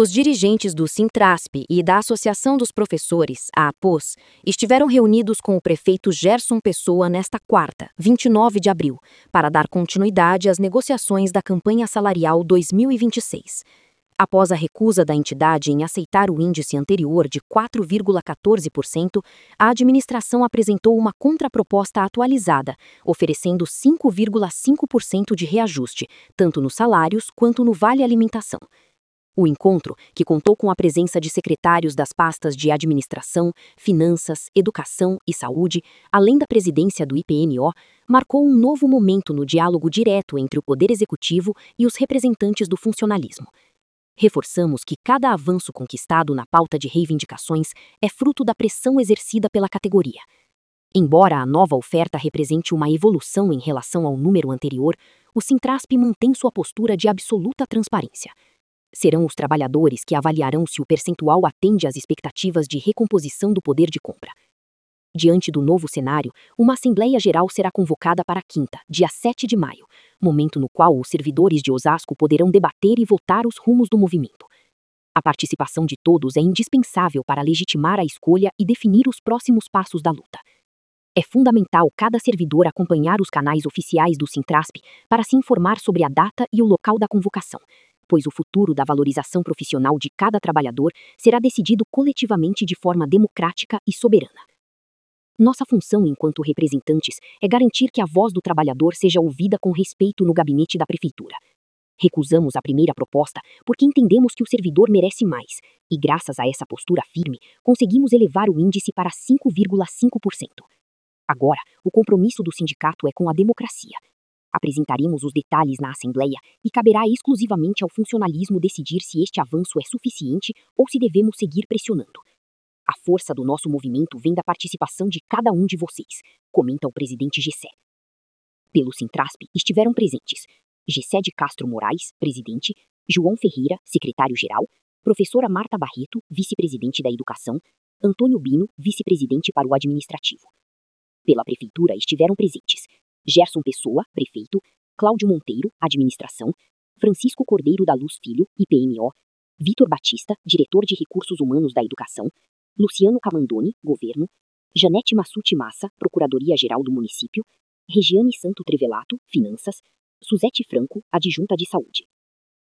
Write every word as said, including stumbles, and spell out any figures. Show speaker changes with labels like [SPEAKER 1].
[SPEAKER 1] Os dirigentes do Sintrasp e da Associação dos Professores, a APOS, estiveram reunidos com o prefeito Gerson Pessoa nesta quarta, vinte e nove de abril, para dar continuidade às negociações da campanha salarial dois mil e vinte e seis. Após a recusa da entidade em aceitar o índice anterior de quatro vírgula quatorze por cento, a administração apresentou uma contraproposta atualizada, oferecendo cinco vírgula cinco por cento de reajuste, tanto nos salários quanto no vale alimentação. O encontro, que contou com a presença de secretários das pastas de Administração, Finanças, Educação e Saúde, além da presidência do I P N O, marcou um novo momento no diálogo direto entre o Poder Executivo e os representantes do funcionalismo. Reforçamos que cada avanço conquistado na pauta de reivindicações é fruto da pressão exercida pela categoria. Embora a nova oferta represente uma evolução em relação ao número anterior, o Sintrasp mantém sua postura de absoluta transparência. Serão os trabalhadores que avaliarão se o percentual atende às expectativas de recomposição do poder de compra. Diante do novo cenário, uma Assembleia Geral será convocada para quinta, dia sete de maio, momento no qual os servidores de Osasco poderão debater e votar os rumos do movimento. A participação de todos é indispensável para legitimar a escolha e definir os próximos passos da luta. É fundamental cada servidor acompanhar os canais oficiais do Sintrasp para se informar sobre a data e o local da convocação, pois o futuro da valorização profissional de cada trabalhador será decidido coletivamente de forma democrática e soberana. Nossa função enquanto representantes é garantir que a voz do trabalhador seja ouvida com respeito no gabinete da Prefeitura. Recusamos a primeira proposta porque entendemos que o servidor merece mais, e graças a essa postura firme, conseguimos elevar o índice para cinco vírgula cinco por cento. Agora, o compromisso do sindicato é com a democracia. Apresentaremos os detalhes na Assembleia e caberá exclusivamente ao funcionalismo decidir se este avanço é suficiente ou se devemos seguir pressionando. A força do nosso movimento vem da participação de cada um de vocês, comenta o presidente Gessé. Pelo Sintrasp estiveram presentes Gessé de Castro Moraes, presidente, João Ferreira, secretário-geral, professora Marta Barreto, vice-presidente da Educação, Antônio Bino, vice-presidente para o Administrativo. Pela Prefeitura estiveram presentes Gerson Pessoa, prefeito, Cláudio Monteiro, administração, Francisco Cordeiro da Luz Filho, I P N O, Vitor Batista, diretor de Recursos Humanos da Educação, Luciano Camandoni, governo, Janete Massuti Massa, Procuradoria-Geral do Município, Regiane Santo Trevelato, finanças, Suzete Franco, adjunta de saúde.